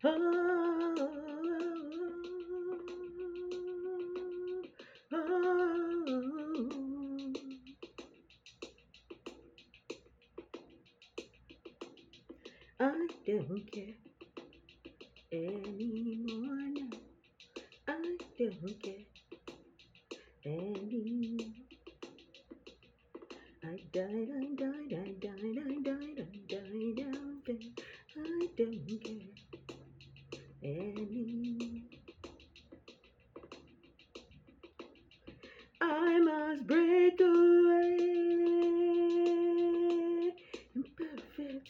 Oh, oh, I don't care anymore now. I don't care anymore. I died, I died, I died, I died, I died out there. I don't care anymore. I must break away in perfect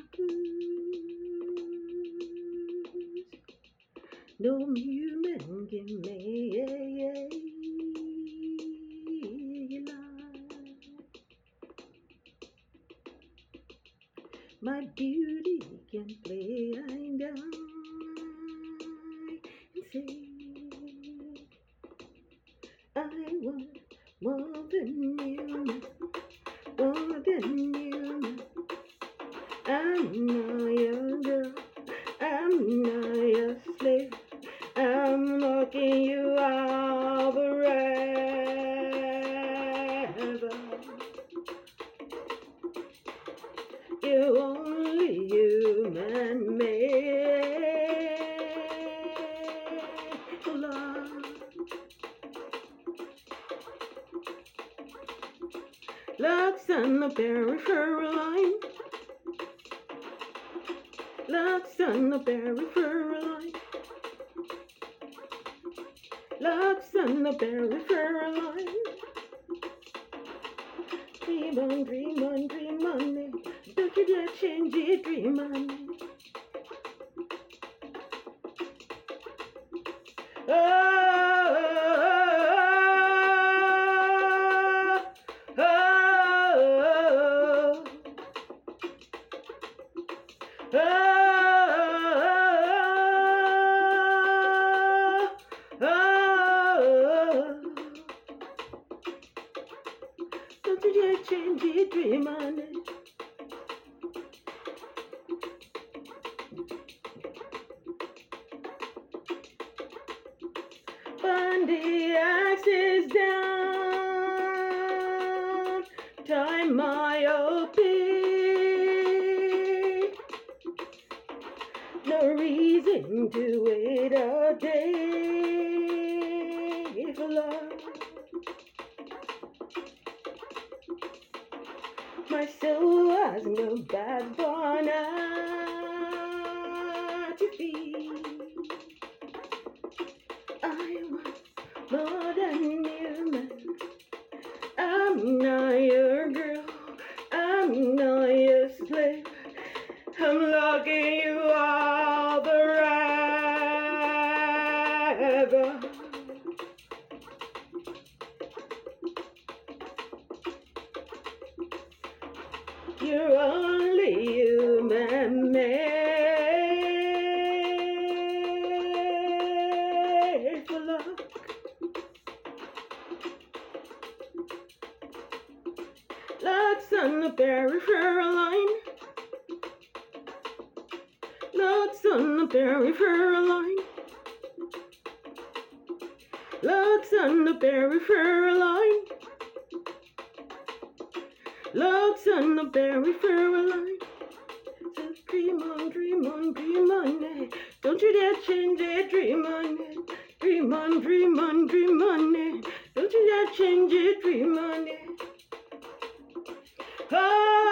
circles. No human can make life. My beauty can play down and say, I want more than you, more than you. I'm not your girl, I'm not your slave. I'm locking you out forever. You only human made love. Love's on the peripheral line. Love's on the peripheral line. Love's on the peripheral line. Dream on, dream on, dream on me. Don't you dare change it, dream on me. Oh, oh, oh, oh, don't you dare change it, dream on it. Burn the axes down, time myopia. No reason to wait a day for love. My soul has no backbone to feed. I want more than human. I'm not your girl, I'm not your slave. I'm locking you out forever. You're only human made for love. Love's on the peripheral line. Love's on the peripheral line. Love's on the peripheral line. Love's on the peripheral line. So dream on, dream on, dream on it. Don't you dare change it, dream on it. Dream on, dream on, dream on it. Don't you dare change it, dream on it. Oh,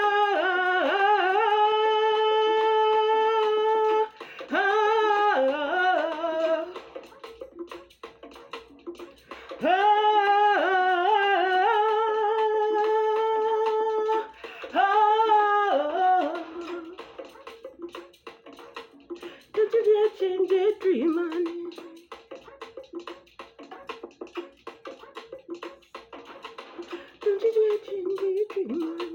oh, oh, oh, oh. Don't you dare change it, dream on it. Don't you dare change it, dream on it.